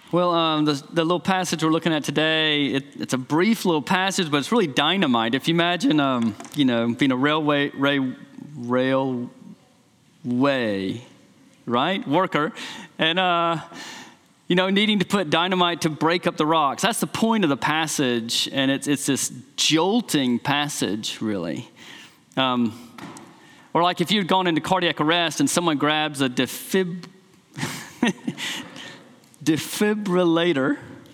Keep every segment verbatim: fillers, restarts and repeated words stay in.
Well, um, the, the little passage we're looking at today, it, it's a brief little passage, but it's really dynamite. If you imagine, um, you know, being a railway, rail, railway, right, worker, and, uh, you know, needing to put dynamite to break up the rocks. That's the point of the passage, and it's it's this jolting passage, really. Um, or like if you'd gone into cardiac arrest and someone grabs a defib... defibrillator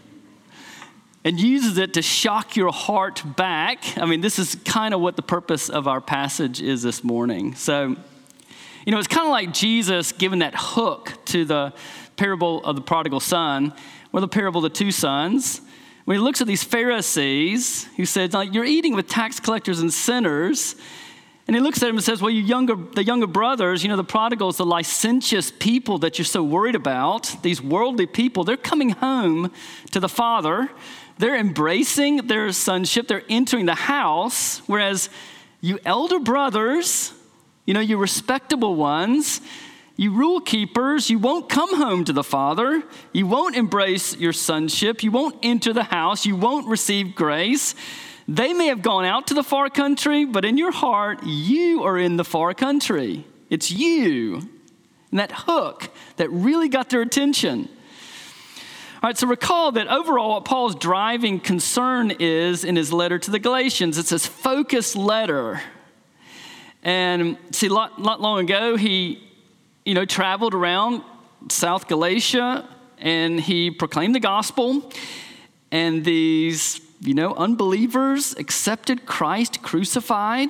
and uses it to shock your heart back. I mean, this is kind of what the purpose of our passage is this morning. So, you know, it's kind of like Jesus giving that hook to the parable of the prodigal son, or the parable of the two sons. When he looks at these Pharisees, who said, like, you're eating with tax collectors and sinners. And he looks at him and says, well, you younger, the younger brothers, you know, the prodigals, the licentious people that you're so worried about, these worldly people, they're coming home to the Father. They're embracing their sonship. They're entering the house. Whereas you elder brothers, you know, you respectable ones, you rule keepers, you won't come home to the Father. You won't embrace your sonship. You won't enter the house. You won't receive grace. They may have gone out to the far country, but in your heart, you are in the far country. It's you. And that hook that really got their attention. All right, so recall that overall what Paul's driving concern is in his letter to the Galatians. It's this focused letter. And see, a lot, lot long ago, he, you know, traveled around South Galatia, and he proclaimed the gospel. And these You know, unbelievers accepted Christ crucified.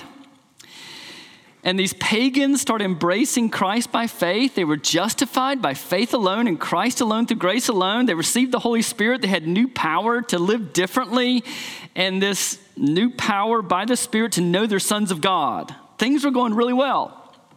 And these pagans started embracing Christ by faith. They were justified by faith alone in Christ alone through grace alone. They received the Holy Spirit. They had new power to live differently. And this new power by the Spirit to know they're sons of God. Things were going really well.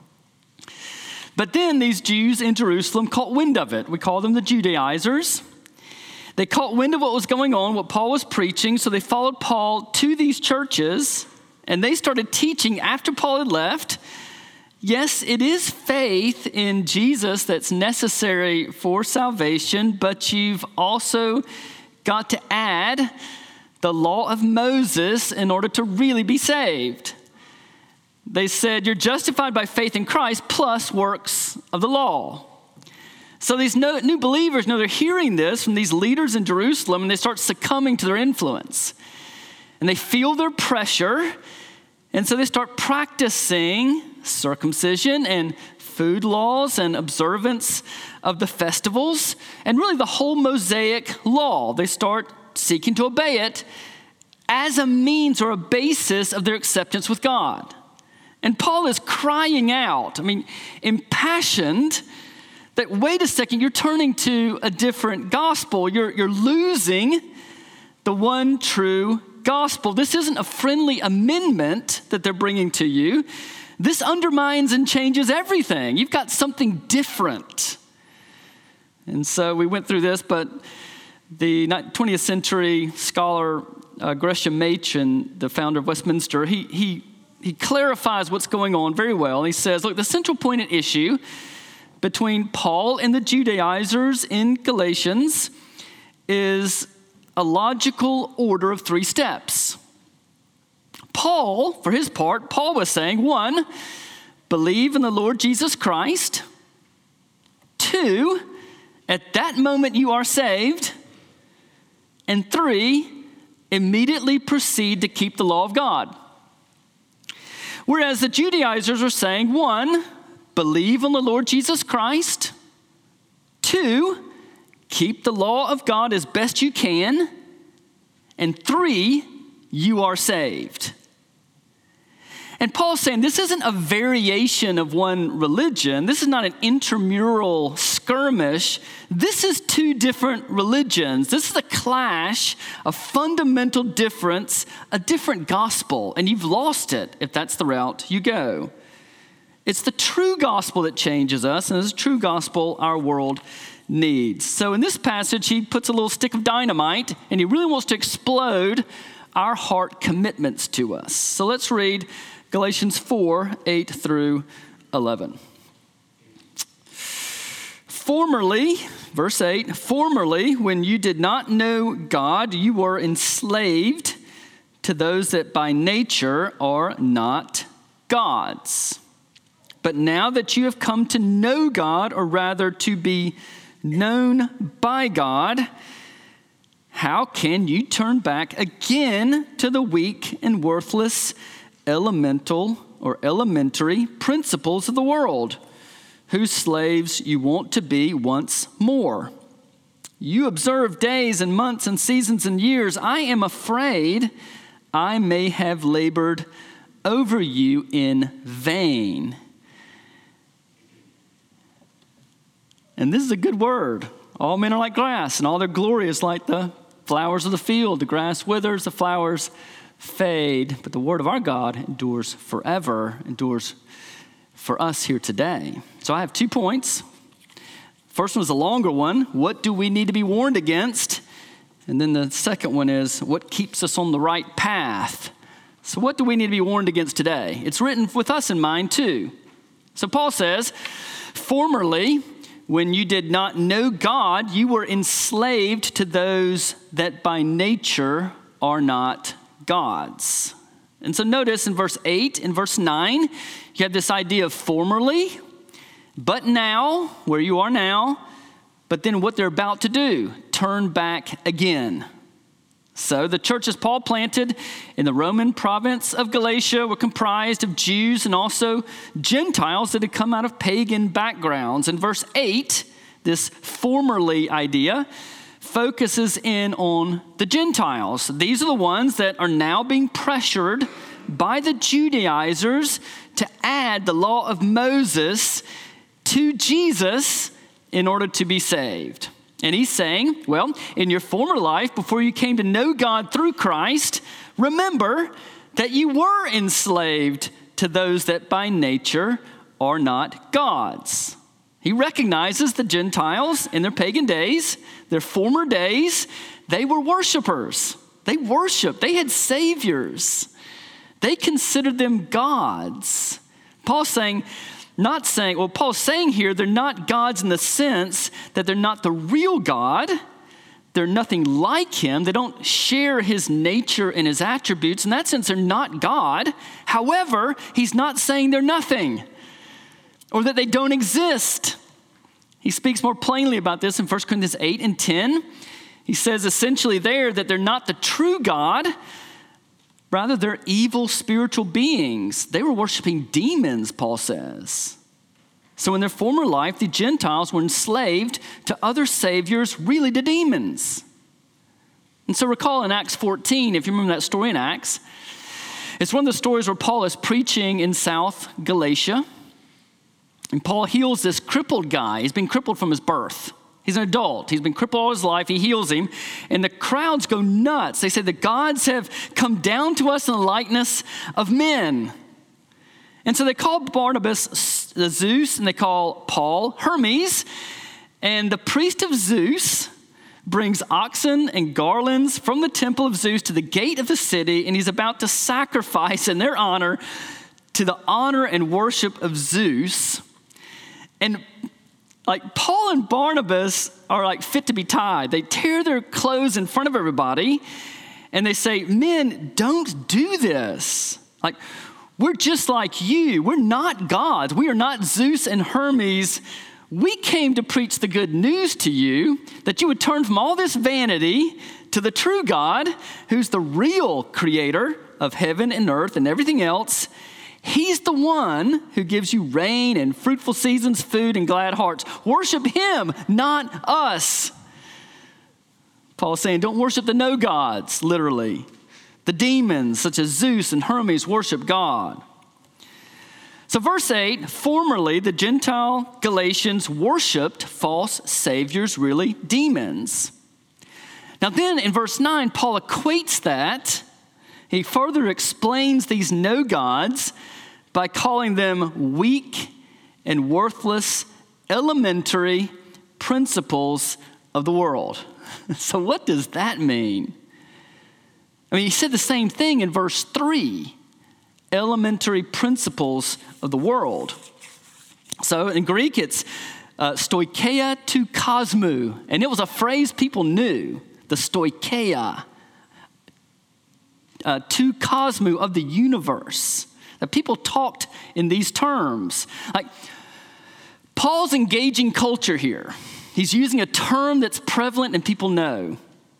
But then these Jews in Jerusalem caught wind of it. We call them the Judaizers. They caught wind of what was going on, what Paul was preaching, so they followed Paul to these churches, and they started teaching after Paul had left. Yes, it is faith in Jesus that's necessary for salvation, but you've also got to add the law of Moses in order to really be saved. They said you're justified by faith in Christ plus works of the law. So these new believers know they're hearing this from these leaders in Jerusalem, and they start succumbing to their influence. And they feel their pressure, and so they start practicing circumcision and food laws and observance of the festivals, and really the whole Mosaic law. They start seeking to obey it as a means or a basis of their acceptance with God. And Paul is crying out, I mean, impassioned, that, wait a second, you're turning to a different gospel. You're, you're losing the one true gospel. This isn't a friendly amendment that they're bringing to you. This undermines and changes everything. You've got something different. And so we went through this, but the twentieth century scholar uh, Gresham Machen, the founder of Westminster, he, he, he clarifies what's going on very well. He says, look, the central point at issue between Paul and the Judaizers in Galatians is a logical order of three steps. Paul, for his part, Paul was saying, one, believe in the Lord Jesus Christ. Two, at that moment you are saved. And three, immediately proceed to keep the law of God. Whereas the Judaizers are saying, one, believe in the Lord Jesus Christ. Two, keep the law of God as best you can. And three, you are saved. And Paul's saying this isn't a variation of one religion. This is not an intramural skirmish. This is two different religions. This is a clash, a fundamental difference, a different gospel. And you've lost it if that's the route you go. It's the true gospel that changes us, and it's the true gospel our world needs. So in this passage, he puts a little stick of dynamite, and he really wants to explode our heart commitments to us. So let's read Galatians four, eight through eleven. formerly, verse eight, formerly, when you did not know God, you were enslaved to those that by nature are not God's. But now that you have come to know God, or rather to be known by God, how can you turn back again to the weak and worthless elemental or elementary principles of the world, whose slaves you want to be once more? You observe days and months and seasons and years. I am afraid I may have labored over you in vain. And this is a good word. All men are like grass, and all their glory is like the flowers of the field. The grass withers, the flowers fade, but the word of our God endures forever, endures for us here today. So I have two points. First one is a longer one. What do we need to be warned against? And then the second one is, what keeps us on the right path? So what do we need to be warned against today? It's written with us in mind too. So Paul says, formerly, when you did not know God, you were enslaved to those that by nature are not God's. And so notice in verse eight and verse nine, you have this idea of formerly, but now, where you are now, but then what they're about to do, turn back again. So the churches Paul planted in the Roman province of Galatia were comprised of Jews and also Gentiles that had come out of pagan backgrounds. In verse eight, this formerly idea focuses in on the Gentiles. These are the ones that are now being pressured by the Judaizers to add the law of Moses to Jesus in order to be saved. And he's saying, well, in your former life, before you came to know God through Christ, remember that you were enslaved to those that by nature are not God's. He recognizes the Gentiles in their pagan days, their former days, they were worshipers. They worshiped. They had saviors. They considered them gods. Paul's saying, Not saying, well, Paul's saying here they're not gods in the sense that they're not the real God. They're nothing like him. They don't share his nature and his attributes. In that sense, they're not God. However, he's not saying they're nothing or that they don't exist. He speaks more plainly about this in First Corinthians eight and ten. He says essentially there that they're not the true God. Rather, they're evil spiritual beings. They were worshiping demons, Paul says. So in their former life, the Gentiles were enslaved to other saviors, really to demons. And so recall in Acts fourteen, if you remember that story in Acts, it's one of the stories where Paul is preaching in South Galatia. And Paul heals this crippled guy. He's been crippled from his birth. He's an adult. He's been crippled all his life. He heals him. And the crowds go nuts. They say the gods have come down to us in the likeness of men. And so they call Barnabas Zeus and they call Paul Hermes. And the priest of Zeus brings oxen and garlands from the temple of Zeus to the gate of the city. And he's about to sacrifice in their honor to the honor and worship of Zeus. And like Paul and Barnabas are like fit to be tied. They tear their clothes in front of everybody and they say, men, don't do this. Like, we're just like you. We're not gods. We are not Zeus and Hermes. We came to preach the good news to you that you would turn from all this vanity to the true God, who's the real creator of heaven and earth and everything else. He's the one who gives you rain and fruitful seasons, food and glad hearts. Worship him, not us. Paul's saying, don't worship the no gods, literally. The demons, such as Zeus and Hermes, worship God. So verse eight, formerly the Gentile Galatians worshiped false saviors, really demons. Now then in verse nine, Paul equates that. He further explains these no gods by calling them weak and worthless elementary principles of the world. So what does that mean? I mean, he said the same thing in verse three, elementary principles of the world. So in Greek, it's uh, stoicheia to cosmou. And it was a phrase people knew, the stoicheia uh, to cosmou of the universe. That people talked in these terms. Like, Paul's engaging culture here. He's using a term that's prevalent and people know.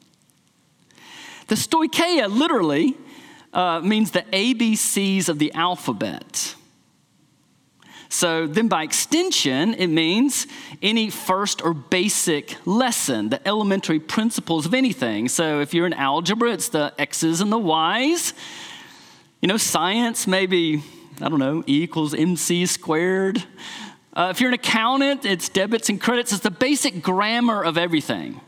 The stoicheia literally uh, means the A B Cs of the alphabet. So then by extension, it means any first or basic lesson, the elementary principles of anything. So if you're in algebra, it's the X's and the Y's. You know, science, maybe, I don't know, E equals M C squared. Uh, if you're an accountant, it's debits and credits. It's the basic grammar of everything.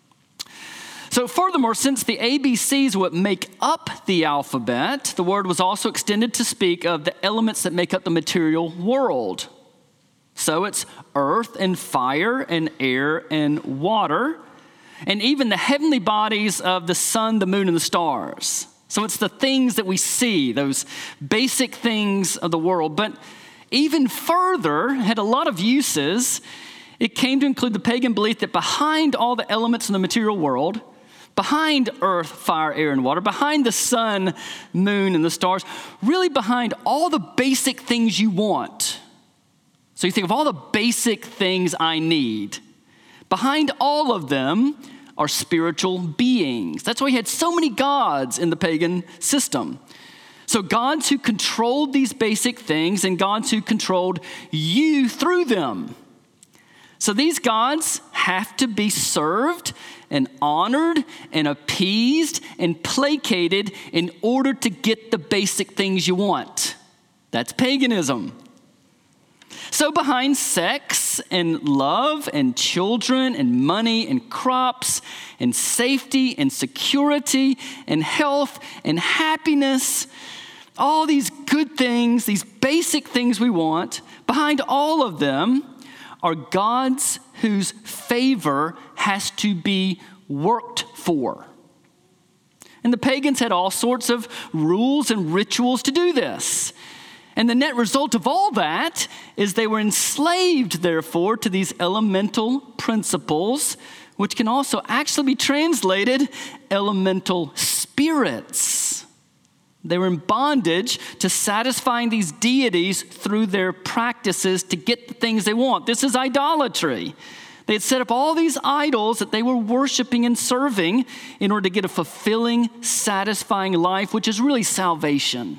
So furthermore, since the A B Cs what make up the alphabet, the word was also extended to speak of the elements that make up the material world. So it's earth and fire and air and water, and even the heavenly bodies of the sun, the moon, and the stars. So it's the things that we see, those basic things of the world. But even further, had a lot of uses. It came to include the pagan belief that behind all the elements in the material world, behind earth, fire, air, and water, behind the sun, moon, and the stars, really behind all the basic things you want. So you think of all the basic things I need. Behind all of them are spiritual beings. That's why you had so many gods in the pagan system. So gods who controlled these basic things and gods who controlled you through them. So these gods have to be served and honored and appeased and placated in order to get the basic things you want. That's paganism. So behind sex and love and children and money and crops and safety and security and health and happiness, all these good things, these basic things we want, behind all of them are gods whose favor has to be worked for. And the pagans had all sorts of rules and rituals to do this. And the net result of all that is they were enslaved, therefore, to these elemental principles, which can also actually be translated elemental spirits. They were in bondage to satisfying these deities through their practices to get the things they want. This is idolatry. They had set up all these idols that they were worshiping and serving in order to get a fulfilling, satisfying life, which is really salvation.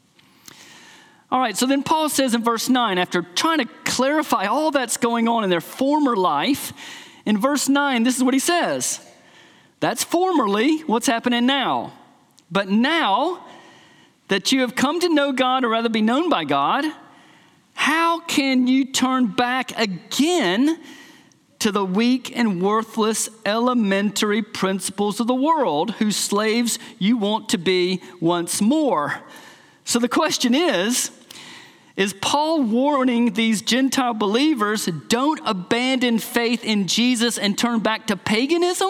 All right, so then Paul says in verse nine, after trying to clarify all that's going on in their former life, in verse nine, this is what he says. That's formerly what's happening now. But now that you have come to know God, or rather be known by God, how can you turn back again to the weak and worthless elementary principles of the world, whose slaves you want to be once more? So the question is, is Paul warning these Gentile believers, don't abandon faith in Jesus and turn back to paganism?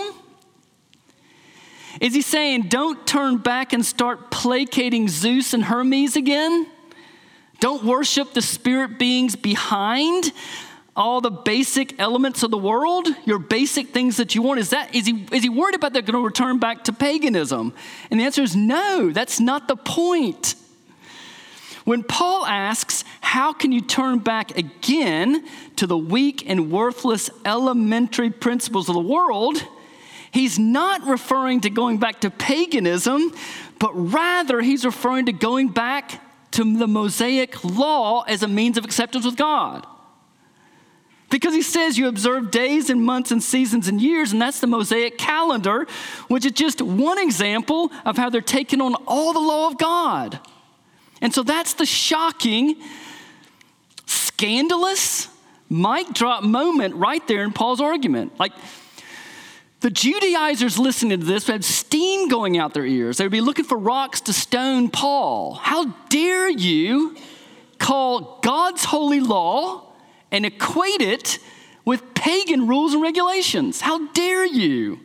Is he saying, don't turn back and start placating Zeus and Hermes again? Don't worship the spirit beings behind all the basic elements of the world, your basic things that you want? Is that, is he, is he worried about they're going to return back to paganism? And the answer is no, that's not the point. When Paul asks, how can you turn back again to the weak and worthless elementary principles of the world, he's not referring to going back to paganism, but rather he's referring to going back to the Mosaic law as a means of acceptance with God. Because he says you observe days and months and seasons and years, and that's the Mosaic calendar, which is just one example of how they're taking on all the law of God. And so that's the shocking, scandalous, mic drop moment right there in Paul's argument. Like, the Judaizers listening to this had steam going out their ears. They would be looking for rocks to stone Paul. How dare you call God's holy law and equate it with pagan rules and regulations? How dare you?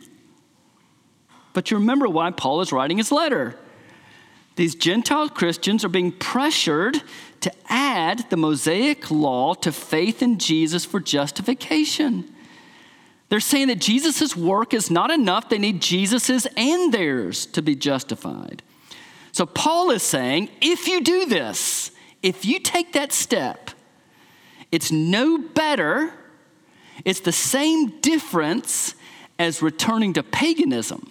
But you remember why Paul is writing his letter. These Gentile Christians are being pressured to add the Mosaic law to faith in Jesus for justification. They're saying that Jesus' work is not enough. They need Jesus's and theirs to be justified. So Paul is saying, if you do this, if you take that step, it's no better, it's the same difference as returning to paganism.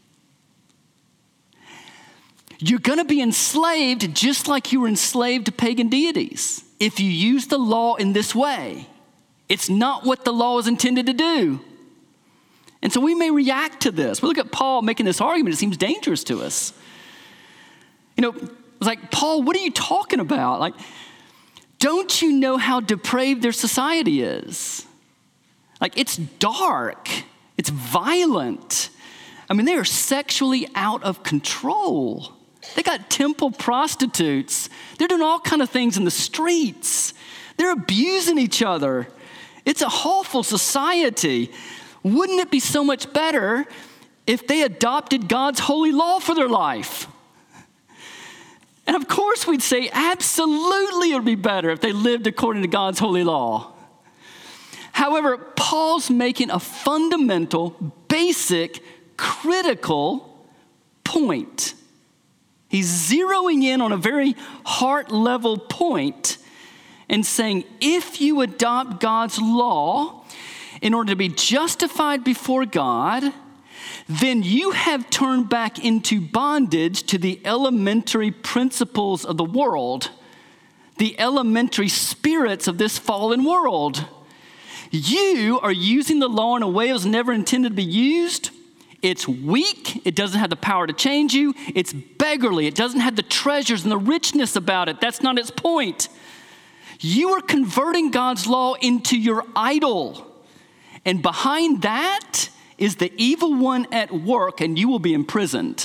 You're going to be enslaved just like you were enslaved to pagan deities if you use the law in this way. It's not what the law is intended to do. And so we may react to this. We look at Paul making this argument. It seems dangerous to us. You know, it's like, Paul, what are you talking about? Like, don't you know how depraved their society is? Like, it's dark. It's violent. I mean, they are sexually out of control. They got temple prostitutes. They're doing all kind of things in the streets. They're abusing each other. It's a awful society. Wouldn't it be so much better if they adopted God's holy law for their life? And of course we'd say absolutely it would be better if they lived according to God's holy law. However, Paul's making a fundamental, basic, critical point. He's zeroing in on a very heart-level point and saying, if you adopt God's law in order to be justified before God, then you have turned back into bondage to the elementary principles of the world, the elementary spirits of this fallen world. You are using the law in a way it was never intended to be used. It's weak. It doesn't have the power to change you. It's beggarly. It doesn't have the treasures and the richness about it. That's not its point. You are converting God's law into your idol. And behind that is the evil one at work, and you will be imprisoned.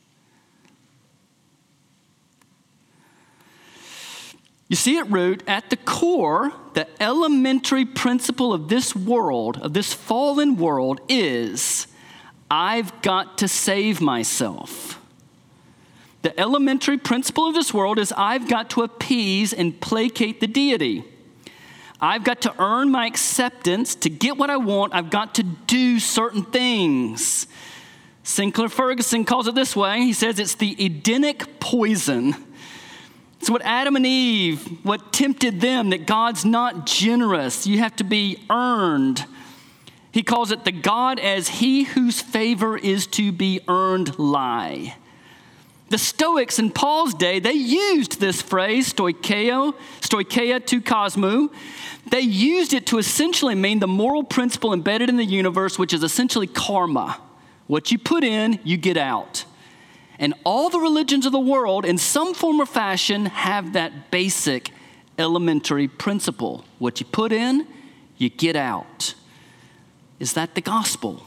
You see, at root, at the core, the elementary principle of this world, of this fallen world, is I've got to save myself. The elementary principle of this world is I've got to appease and placate the deity. I've got to earn my acceptance. To get what I want, I've got to do certain things. Sinclair Ferguson calls it this way. He says it's the Edenic poison. It's what Adam and Eve, what tempted them, that God's not generous. You have to be earned. He calls it the God as he whose favor is to be earned lie. The Stoics in Paul's day, they used this phrase, stoikeo, stoikeia to cosmou. They used it to essentially mean the moral principle embedded in the universe, which is essentially karma. What you put in, you get out. And all the religions of the world, in some form or fashion, have that basic elementary principle. What you put in, you get out. Is that the gospel?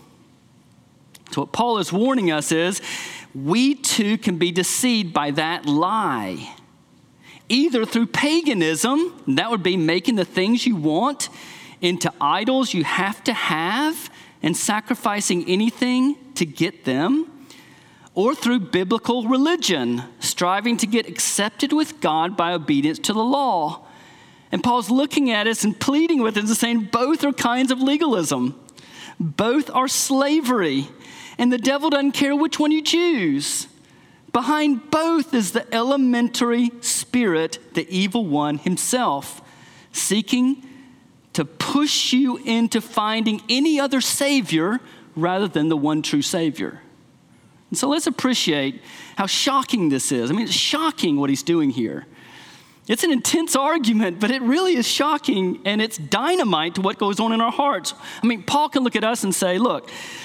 So what Paul is warning us is, we too can be deceived by that lie. Either through paganism, that would be making the things you want into idols you have to have and sacrificing anything to get them, or through biblical religion, striving to get accepted with God by obedience to the law. And Paul's looking at us and pleading with us and saying both are kinds of legalism. Both are slavery. And the devil doesn't care which one you choose. Behind both is the elementary spirit, the evil one himself, seeking to push you into finding any other savior rather than the one true Savior. And so let's appreciate how shocking this is. I mean, it's shocking what he's doing here. It's an intense argument, but it really is shocking, and it's dynamite to what goes on in our hearts. I mean, Paul can look at us and say, look,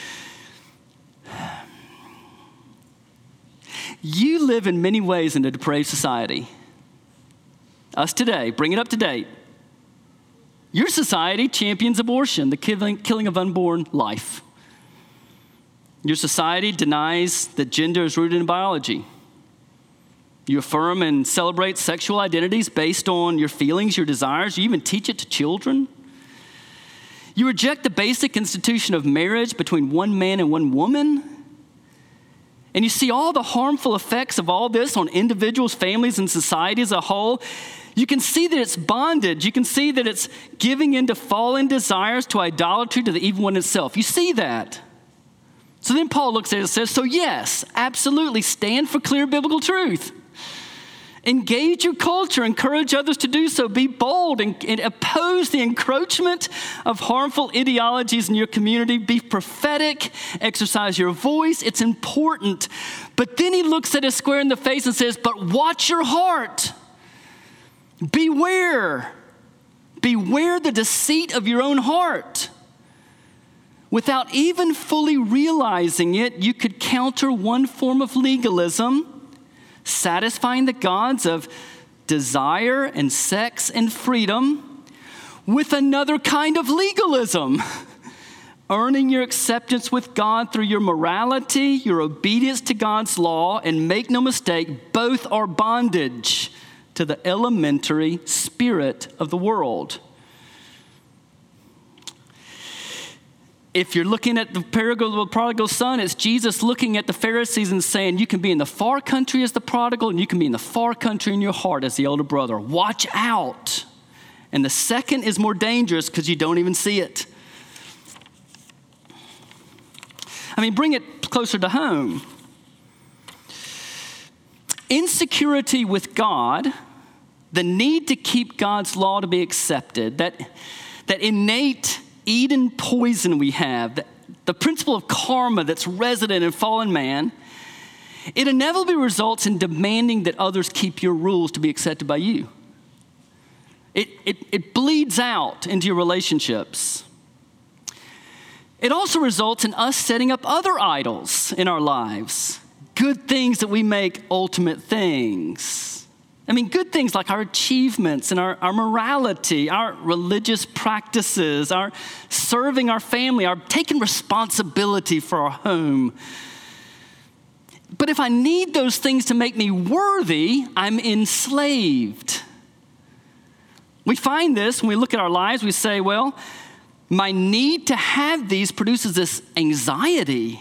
you live in many ways in a depraved society. Us today, bring it up to date. Your society champions abortion, the killing, killing of unborn life. Your society denies that gender is rooted in biology. You affirm and celebrate sexual identities based on your feelings, your desires. You even teach it to children. You reject the basic institution of marriage between one man and one woman. and you see all the harmful effects of all this on individuals, families, and society as a whole, you can see that it's bondage. You can see that it's giving in to fallen desires, to idolatry, to the evil one itself. You see that. So then Paul looks at it and says, so yes, absolutely, stand for clear biblical truth. Engage your culture, encourage others to do so. Be bold and, and oppose the encroachment of harmful ideologies in your community. Be prophetic, exercise your voice. It's important. But then he looks at us square in the face and says, but watch your heart. Beware. Beware the deceit of your own heart. Without even fully realizing it, you could counter one form of legalism, satisfying the gods of desire and sex and freedom, with another kind of legalism, earning your acceptance with God through your morality, your obedience to God's law, and make no mistake, both are bondage to the elementary spirit of the world. If you're looking at the parable of the prodigal son, it's Jesus looking at the Pharisees and saying, you can be in the far country as the prodigal, and you can be in the far country in your heart as the older brother. Watch out. And the second is more dangerous because you don't even see it. I mean, bring it closer to home. Insecurity with God, the need to keep God's law to be accepted, that, that innate Eden poison we have, the, the principle of karma that's resident in fallen man, it inevitably results in demanding that others keep your rules to be accepted by you. It, it, it bleeds out into your relationships. It also results in us setting up other idols in our lives, good things that we make ultimate things. I mean, good things like our achievements and our, our morality, our religious practices, our serving our family, our taking responsibility for our home. But if I need those things to make me worthy, I'm enslaved. We find this when we look at our lives, we say, well, my need to have these produces this anxiety.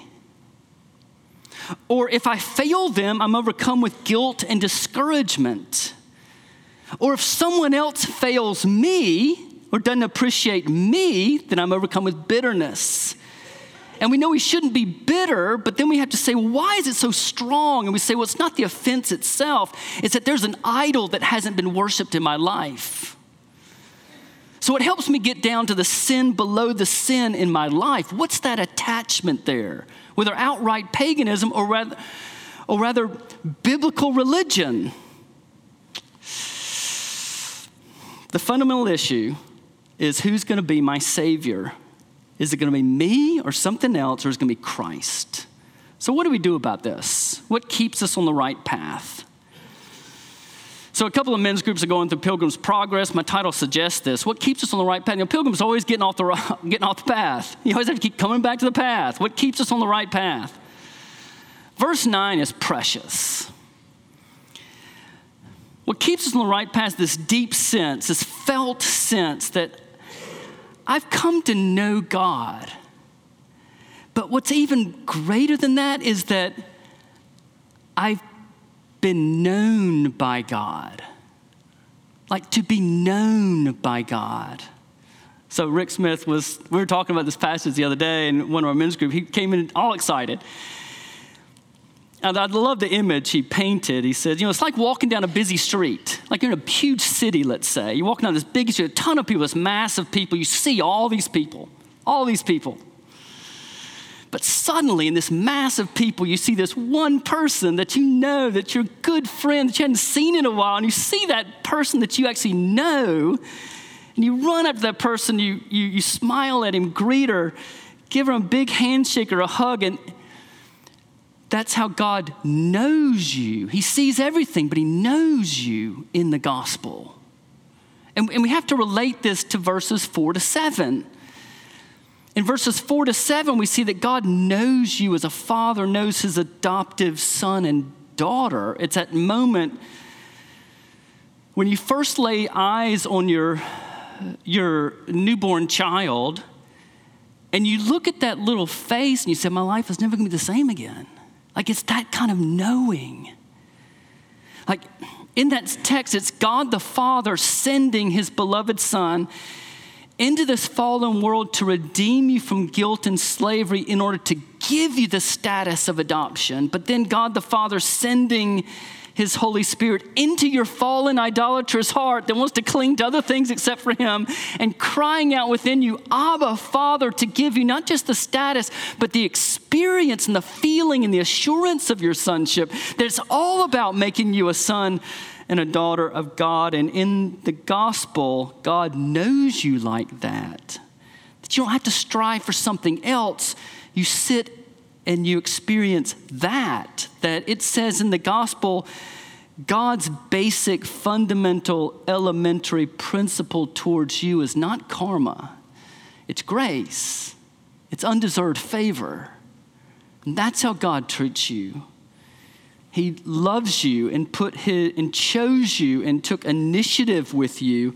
Or if I fail them, I'm overcome with guilt and discouragement. Or if someone else fails me or doesn't appreciate me, then I'm overcome with bitterness. And we know we shouldn't be bitter, but then we have to say, well, why is it so strong? And we say, well, it's not the offense itself. It's that there's an idol that hasn't been worshiped in my life. So it helps me get down to the sin below the sin in my life. What's that attachment there? Whether outright paganism or rather, or rather biblical religion. The fundamental issue is who's going to be my Savior? Is it going to be me or something else, or is it going to be Christ? So what do we do about this? What keeps us on the right path? So a couple of men's groups are going through Pilgrim's Progress. My title suggests this. What keeps us on the right path? You know, Pilgrim's always getting off the getting off the path. You always have to keep coming back to the path. What keeps us on the right path? Verse nine is precious. What keeps us on the right path is this deep sense, this felt sense that I've come to know God. But what's even greater than that is that I've been known by God. Like to be known by God. So Rick Smith was, we were talking about this passage the other day in one of our men's group. He came in all excited. And I love the image he painted. He said, you know, it's like walking down a busy street. Like you're in a huge city, let's say. You're walking down this big street, a ton of people, this massive people. You see all these people, all these people. But suddenly in this mass of people, you see this one person that you know, that you're a good friend, that you hadn't seen in a while, and you see that person that you actually know, and you run up to that person, you, you, you smile at him, greet her, give her a big handshake or a hug, and that's how God knows you. He sees everything, but he knows you in the gospel. And, and we have to relate this to verses four to seven. In verses four to seven, we see that God knows you as a father knows his adoptive son and daughter. It's that moment when you first lay eyes on your, your newborn child and you look at that little face and you say, my life is never going to be the same again. Like it's that kind of knowing. Like in that text, it's God the Father sending his beloved Son into this fallen world to redeem you from guilt and slavery in order to give you the status of adoption. But then God the Father sending his Holy Spirit into your fallen idolatrous heart that wants to cling to other things except for him, and crying out within you, Abba, Father, to give you not just the status, but the experience and the feeling and the assurance of your sonship. That's all about making you a son and a daughter of God. And in the gospel, God knows you like that. That you don't have to strive for something else. You sit and you experience that. That it says in the gospel, God's basic, fundamental, elementary principle towards you is not karma. It's grace. It's undeserved favor. And that's how God treats you. He loves you and put his, and chose you and took initiative with you,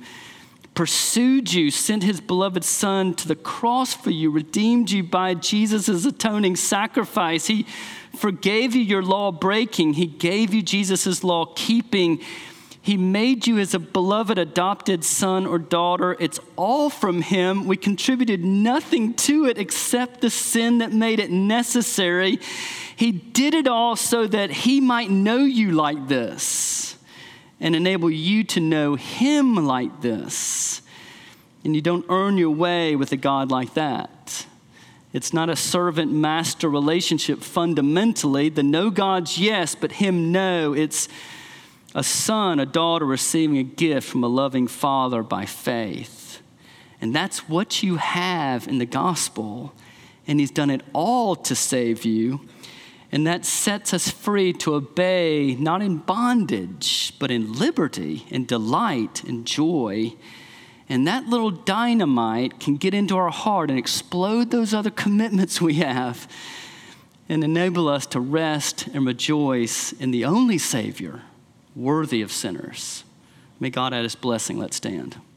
pursued you, sent his beloved Son to the cross for you, redeemed you by Jesus' atoning sacrifice. He forgave you your law breaking. He gave you Jesus' law keeping. He made you as a beloved adopted son or daughter. It's all from him. We contributed nothing to it except the sin that made it necessary. He did it all so that he might know you like this and enable you to know him like this. And you don't earn your way with a God like that. It's not a servant-master relationship fundamentally. The no God's yes, but him no. It's a son, a daughter receiving a gift from a loving father by faith. And that's what you have in the gospel. And he's done it all to save you. And that sets us free to obey, not in bondage, but in liberty and delight and joy. And that little dynamite can get into our heart and explode those other commitments we have and enable us to rest and rejoice in the only Savior worthy of sinners. May God add his blessing. Let's stand.